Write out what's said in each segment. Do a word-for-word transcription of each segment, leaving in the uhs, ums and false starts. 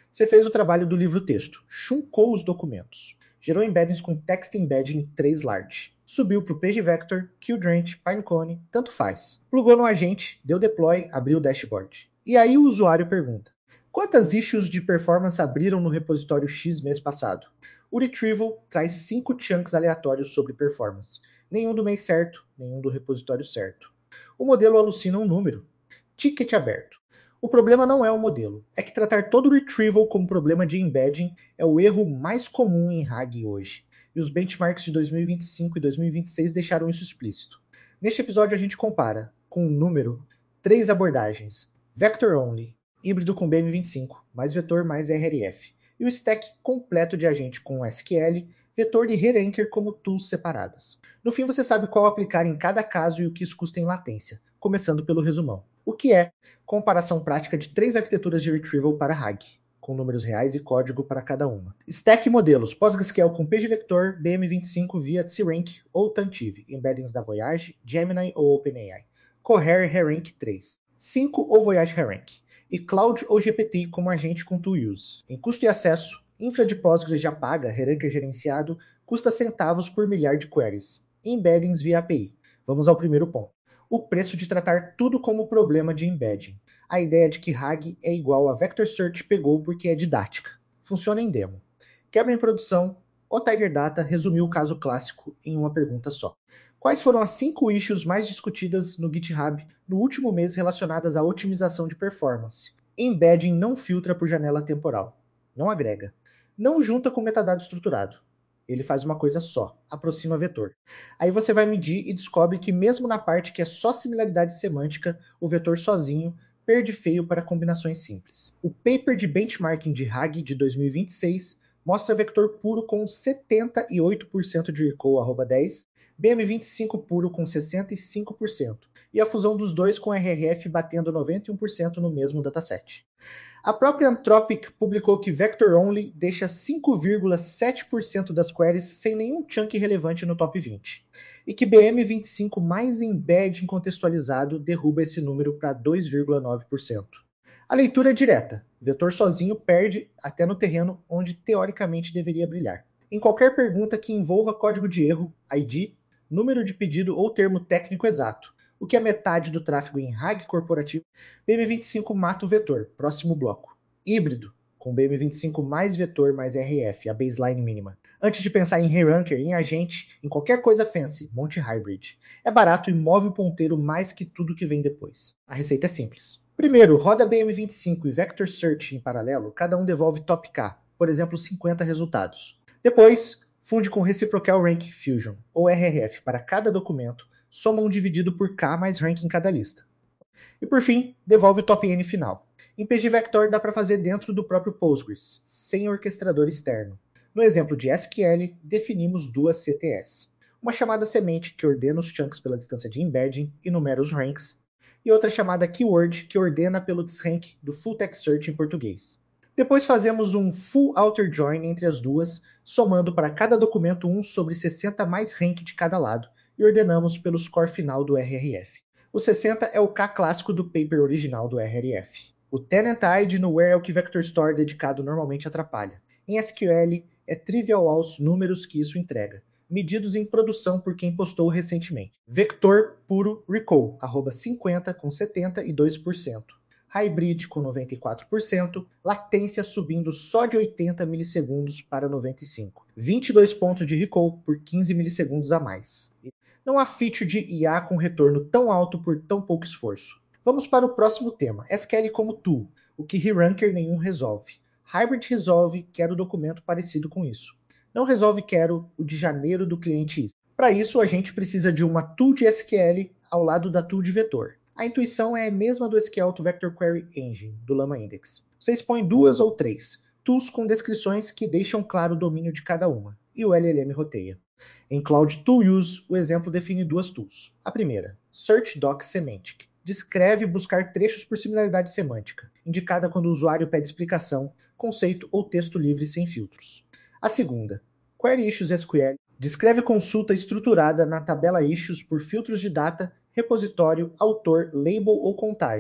Você fez o trabalho do livro-texto, chuncou os documentos, gerou embeddings com text embedding três large, subiu para o PageVector, QDrange, Pinecone, tanto faz. Plugou no agente, deu deploy, abriu o dashboard. E aí o usuário pergunta: quantas issues de performance abriram no repositório X mês passado? O Retrieval traz cinco chunks aleatórios sobre performance. Nenhum do mês certo, nenhum do repositório certo. O modelo alucina um número. Ticket aberto. O problema não é o modelo, é que tratar todo o Retrieval como problema de embedding é o erro mais comum em R A G hoje. E os benchmarks de dois mil e vinte e cinco e dois mil e vinte e seis deixaram isso explícito. Neste episódio a gente compara, com um número, três abordagens: Vector Only, híbrido com B M vinte e cinco, mais vetor mais R L F, e o stack completo de agente com S Q L, vetor e Heranker como tools separadas. No fim você sabe qual aplicar em cada caso e o que isso custa em latência, começando pelo resumão. O que é comparação prática de três arquiteturas de Retrieval para R A G, com números reais e código para cada uma. Stack modelos, PostgreSQL com PageVector, B M vinte e cinco via C-Rank ou Tantive, embeddings da Voyage, Gemini ou OpenAI. Cohere Herank três, cinco ou Voyage Herank, e Cloud ou G P T como agente com tool use. Em custo e acesso, infra de Postgres já paga, Heranker gerenciado, custa centavos por milhar de queries. Embeddings via A P I. Vamos ao primeiro ponto. O preço de tratar tudo como problema de embedding. A ideia de que R A G é igual a Vector Search pegou porque é didática. Funciona em demo. Quebra em produção, o Tiger Data resumiu o caso clássico em uma pergunta só. Quais foram as cinco issues mais discutidas no GitHub no último mês relacionadas à otimização de performance? Embedding não filtra por janela temporal. Não agrega. Não junta com metadado estruturado. Ele faz uma coisa só, aproxima vetor. Aí você vai medir e descobre que mesmo na parte que é só similaridade semântica, o vetor sozinho perde feio para combinações simples. O paper de benchmarking de R A G de dois mil e vinte e seis mostra vetor puro com setenta e oito por cento de recall arroba dez, B M vinte e cinco puro com sessenta e cinco por cento, e a fusão dos dois com R R F batendo noventa e um por cento no mesmo dataset. A própria Anthropic publicou que Vector Only deixa cinco vírgula sete por cento das queries sem nenhum chunk relevante no top vinte, e que B M vinte e cinco mais embedding contextualizado derruba esse número para dois vírgula nove por cento. A leitura é direta. Vetor sozinho perde até no terreno onde teoricamente deveria brilhar. Em qualquer pergunta que envolva código de erro, I D, número de pedido ou termo técnico exato, o que é metade do tráfego em R A G corporativo, B M vinte e cinco mata o vetor, próximo bloco. Híbrido, com B M vinte e cinco mais vetor mais R F, a baseline mínima. Antes de pensar em Heranker, em agente, em qualquer coisa fancy, monte hybrid. É barato e move o ponteiro mais que tudo que vem depois. A receita é simples. Primeiro, roda B M vinte e cinco e Vector Search em paralelo, cada um devolve top K, por exemplo, cinquenta resultados. Depois, funde com Reciprocal Rank Fusion, ou R R F, para cada documento, soma um dividido por K mais rank em cada lista. E por fim, devolve o top N final. Em PageVector dá para fazer dentro do próprio Postgres, sem orquestrador externo. No exemplo de S Q L, definimos duas C T S. Uma chamada semente, que ordena os chunks pela distância de embedding e numera os ranks, e outra chamada keyword, que ordena pelo disrank do full text search em português. Depois fazemos um full outer join entre as duas, somando para cada documento um sobre sessenta mais rank de cada lado, e ordenamos pelo score final do R R F. O sessenta é o K clássico do paper original do R R F. O tenant I D no where é o que Vector Store dedicado normalmente atrapalha. Em S Q L, é trivial aos números que isso entrega, medidos em produção por quem postou recentemente. Vector puro recall, arroba cinquenta com setenta e dois por cento. Hybrid com noventa e quatro por cento, latência subindo só de oitenta milissegundos para noventa e cinco. vinte e dois pontos de recall por quinze milissegundos a mais. Não há feature de I A com retorno tão alto por tão pouco esforço. Vamos para o próximo tema, S Q L como tool, o que Heranker nenhum resolve. Hybrid resolve, quero documento parecido com isso. Não resolve, quero o de janeiro do cliente. Para isso, a gente precisa de uma tool de S Q L ao lado da tool de vetor. A intuição é a mesma do S Q L to Vector Query Engine, do LlamaIndex. Vocês põem duas ou três, tools com descrições que deixam claro o domínio de cada uma, e o L L M roteia. Em Cloud Tool Use, o exemplo define duas tools. A primeira, Search Doc Semantic, descreve buscar trechos por similaridade semântica, indicada quando o usuário pede explicação, conceito ou texto livre sem filtros. A segunda, Query Issues S Q L, descreve consulta estruturada na tabela Issues por filtros de data, repositório, autor, label ou contagem.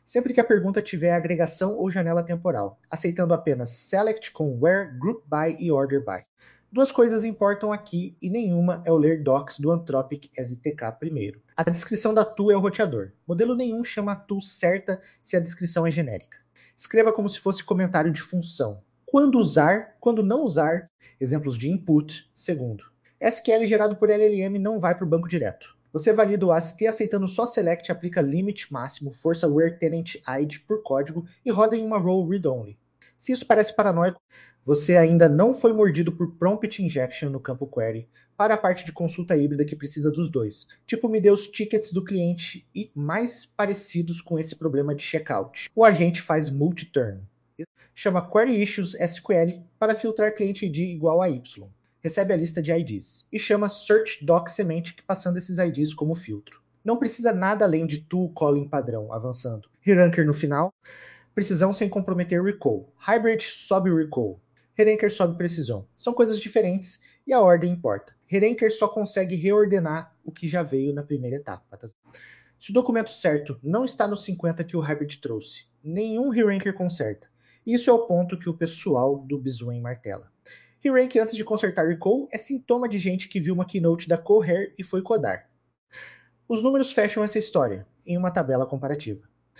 sempre que a pergunta tiver agregação ou janela temporal, aceitando apenas select com where, group by e order by. Duas coisas importam aqui e nenhuma é o ler docs do Anthropic S T K primeiro. A descrição da tool é o roteador. Modelo nenhum chama a tool certa se a descrição é genérica. Escreva como se fosse comentário de função. Quando usar, quando não usar, exemplos de input, segundo. S Q L gerado por L L M não vai para o banco direto. Você valida o A S T aceitando só select, aplica limit máximo, força where tenant I D por código e roda em uma row read-only. Se isso parece paranoico, você ainda não foi mordido por prompt injection no campo query para a parte de consulta híbrida que precisa dos dois. Tipo, me dê os tickets do cliente e mais parecidos com esse problema de checkout. O agente faz multi-turn. Chama query issues S Q L para filtrar cliente I D igual a Y. Recebe a lista de I Ds. E chama search doc semantic passando esses I Ds como filtro. Não precisa nada além de tool calling padrão avançando. Reranker no final. Precisão sem comprometer recall. Hybrid sobe recall. Reranker sobe precisão. São coisas diferentes e a ordem importa. Reranker só consegue reordenar o que já veio na primeira etapa. Tá? Se o documento certo não está no cinquenta que o Hybrid trouxe, nenhum reranker conserta. Isso é o ponto que o pessoal do Biswain martela. Rerank antes de consertar recall é sintoma de gente que viu uma keynote da Cohere e foi codar. Os números fecham essa história em uma tabela comparativa.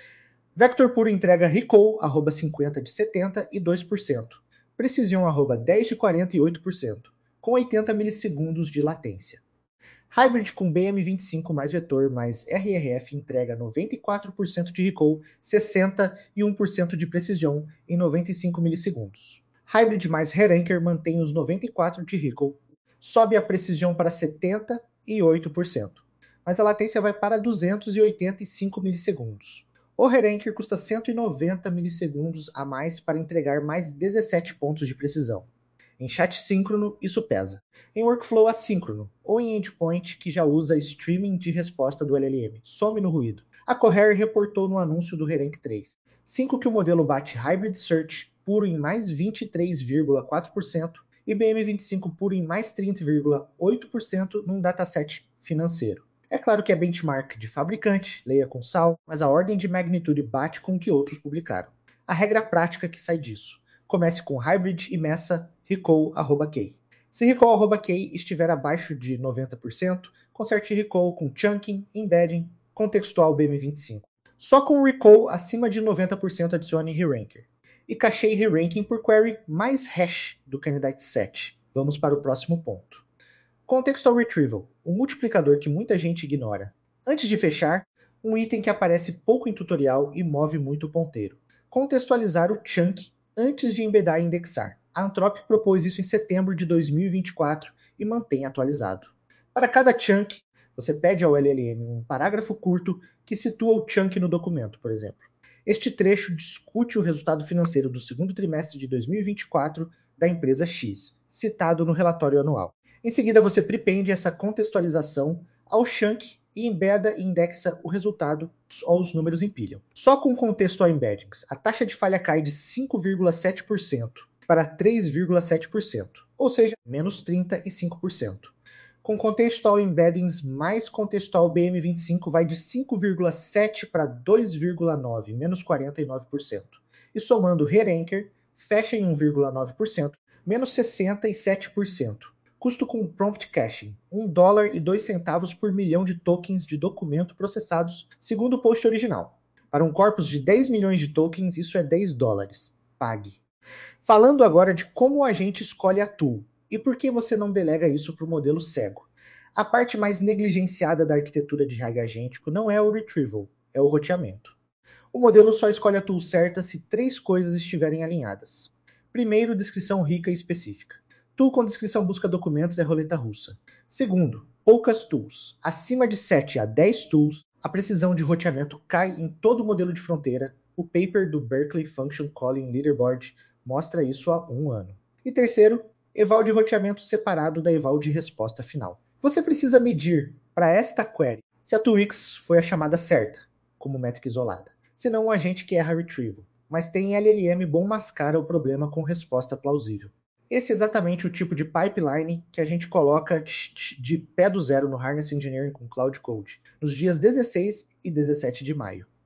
Vector puro entrega recall, arroba cinquenta de setenta e dois por cento. Precision, arroba dez de quarenta e oito por cento, com oitenta milissegundos de latência. Hybrid com B M vinte e cinco mais vetor mais R R F entrega noventa e quatro por cento de recall, sessenta e um por cento de precision em noventa e cinco milissegundos. Hybrid mais Reranker mantém os noventa e quatro por cento de recall, sobe a precisão para setenta e oito por cento, mas a latência vai para duzentos e oitenta e cinco milissegundos. O Reranker custa cento e noventa milissegundos a mais para entregar mais dezessete pontos de precisão. Em chat síncrono, isso pesa. Em workflow assíncrono, ou em endpoint que já usa streaming de resposta do L L M, some no ruído. A Cohere reportou no anúncio do Rerank três. cinco que o modelo bate Hybrid Search puro em mais vinte e três vírgula quatro por cento e B M vinte e cinco puro em mais trinta vírgula oito por cento num dataset financeiro. É claro que é benchmark de fabricante, leia com sal, mas a ordem de magnitude bate com o que outros publicaram. A regra prática que sai disso. Comece com Hybrid e meça recall.k. Se recall.k estiver abaixo de noventa por cento, conserte recall com chunking, embedding, contextual B M vinte e cinco. Só com recall acima de noventa por cento adicione reranker. E cachei reranking por query mais hash do candidate set. Vamos para o próximo ponto. Contextual Retrieval, um multiplicador que muita gente ignora. Antes de fechar, um item que aparece pouco em tutorial e move muito o ponteiro. Contextualizar o chunk antes de embedar e indexar. A Anthropic propôs isso em setembro de dois mil e vinte e quatro e mantém atualizado. Para cada chunk, você pede ao L L M um parágrafo curto que situa o chunk no documento, por exemplo. Este trecho discute o resultado financeiro do segundo trimestre de dois mil e vinte e quatro da empresa X, citado no relatório anual. Em seguida, você prepende essa contextualização ao chunk e embeda e indexa o resultado ou os números empilham. Só com contextual embeddings, a taxa de falha cai de cinco vírgula sete por cento para três vírgula sete por cento, ou seja, menos trinta e cinco por cento. Com contextual embeddings mais contextual B M vinte e cinco vai de cinco vírgula sete para dois vírgula nove, menos quarenta e nove por cento. E somando reranker, fecha em um vírgula nove por cento, menos sessenta e sete por cento. Custo com prompt caching, um dólar e dois centavos por milhão de tokens de documento processados, segundo o post original. Para um corpus de dez milhões de tokens, isso é dez dólares. Pague. Falando agora de como o agente escolhe a tool, e por que você não delega isso para o modelo cego. A parte mais negligenciada da arquitetura de R H agêntico não é o retrieval, é o roteamento. O modelo só escolhe a tool certa se três coisas estiverem alinhadas. Primeiro, descrição rica e específica. Tool com descrição busca documentos é roleta russa. Segundo, poucas tools. Acima de sete a dez tools, a precisão de roteamento cai em todo o modelo de fronteira. O paper do Berkeley Function Calling Leaderboard mostra isso há um ano. E terceiro, eval de roteamento separado da eval de resposta final. Você precisa medir, para esta query, se a tool X foi a chamada certa, como métrica isolada. Senão um agente que erra retrieval. Mas tem L L M bom mascara o problema com resposta plausível. Esse é exatamente o tipo de pipeline que a gente coloca de pé do zero no Harness Engineering com Cloud Code, nos dias dezesseis e dezessete de maio.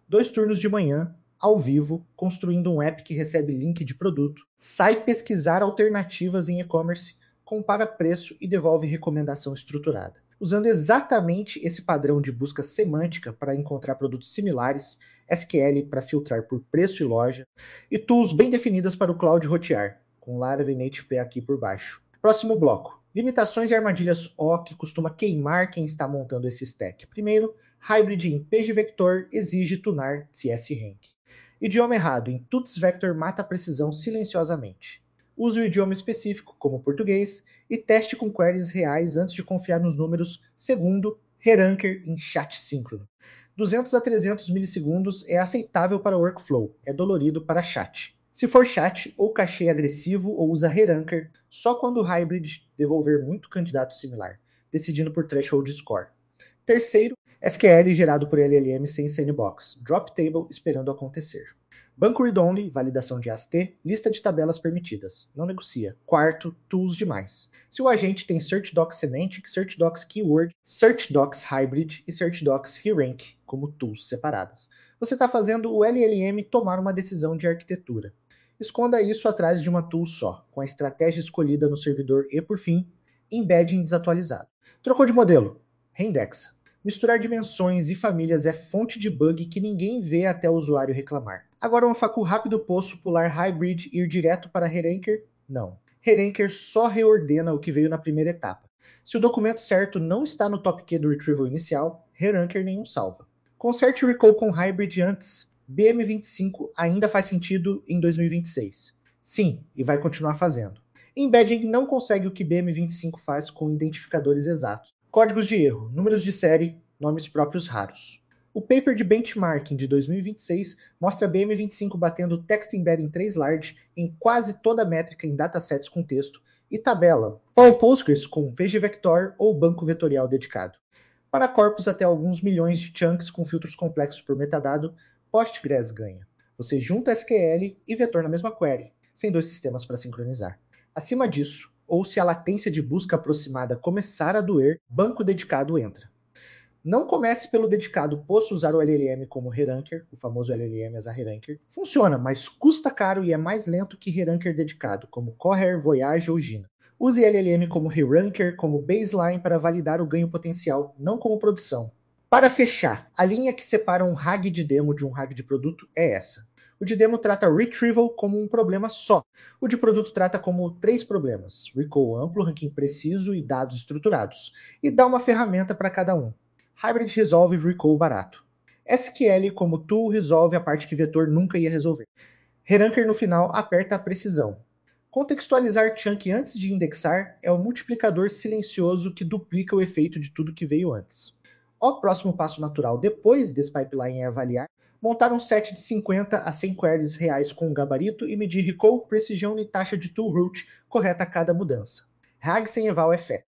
dois turnos de manhã, ao vivo, construindo um app que recebe link de produto, sai pesquisar alternativas em e-commerce, compara preço e devolve recomendação estruturada. Usando exatamente esse padrão de busca semântica para encontrar produtos similares, S Q L para filtrar por preço e loja, e tools bem definidas para o Cloud rotear, com Laravel e Native P aqui por baixo. Próximo bloco. Limitações e armadilhas O que costuma queimar quem está montando esse stack. Primeiro, Hybrid em PageVector exige tunar C S Rank. Idioma errado em Tuts Vector mata a precisão silenciosamente. Use o idioma específico, como português, e teste com queries reais antes de confiar nos números. Segundo, Heranker em chat síncrono. duzentos a trezentos milissegundos é aceitável para workflow, é dolorido para chat. Se for chat, ou cachê agressivo ou usa Heranker só quando o Hybrid devolver muito candidato similar, decidindo por threshold score. Terceiro, S Q L gerado por L L M sem sandbox, drop table esperando acontecer. Banco read-only, validação de A S T, lista de tabelas permitidas, não negocia. Quarto, tools demais. Se o agente tem Search Docs Semantic, Search Docs Keyword, Search Docs Hybrid e Search Docs Herank como tools separadas, você está fazendo o L L M tomar uma decisão de arquitetura. Esconda isso atrás de uma tool só, com a estratégia escolhida no servidor e, por fim, embedding desatualizado. Trocou de modelo? Reindexa. Misturar dimensões e famílias é fonte de bug que ninguém vê até o usuário reclamar. Agora um facu rápido poço pular Hybrid e ir direto para Heranker? Não. Heranker só reordena o que veio na primeira etapa. Se o documento certo não está no top key do retrieval inicial, Heranker nenhum salva. Conserte o recall com Hybrid antes. B M vinte e cinco ainda faz sentido em dois mil e vinte e seis. Sim, e vai continuar fazendo. Embedding não consegue o que B M vinte e cinco faz com identificadores exatos. Códigos de erro, números de série, nomes próprios raros. O paper de benchmarking de dois mil e vinte e seis mostra B M vinte e cinco batendo text embedding três large em quase toda a métrica em datasets com texto e tabela for Postgres com PageVector ou banco vetorial dedicado. Para corpos até alguns milhões de chunks com filtros complexos por metadado, Postgres ganha. Você junta S Q L e vetor na mesma query, sem dois sistemas para sincronizar. Acima disso, ou se a latência de busca aproximada começar a doer, banco dedicado entra. Não comece pelo dedicado, posso usar o L L M como Heranker, o famoso L L M as a Heranker. Funciona, mas custa caro e é mais lento que Heranker dedicado, como Coher, Voyage ou Gina. Use L L M como Heranker como baseline para validar o ganho potencial, não como produção. Para fechar, a linha que separa um R A G de demo de um R A G de produto é essa. O de demo trata retrieval como um problema só. O de produto trata como três problemas: recall amplo, ranking preciso e dados estruturados. E dá uma ferramenta para cada um. Hybrid resolve recall barato. S Q L como tool resolve a parte que vetor nunca ia resolver. Heranker no final aperta a precisão. Contextualizar chunk antes de indexar é o multiplicador silencioso que duplica o efeito de tudo que veio antes. O próximo passo natural depois desse pipeline é avaliar, montar um set de cinquenta a cem queries reais com gabarito e medir recall, precisão e taxa de tool root correta a cada mudança. R A G sem eval é fé.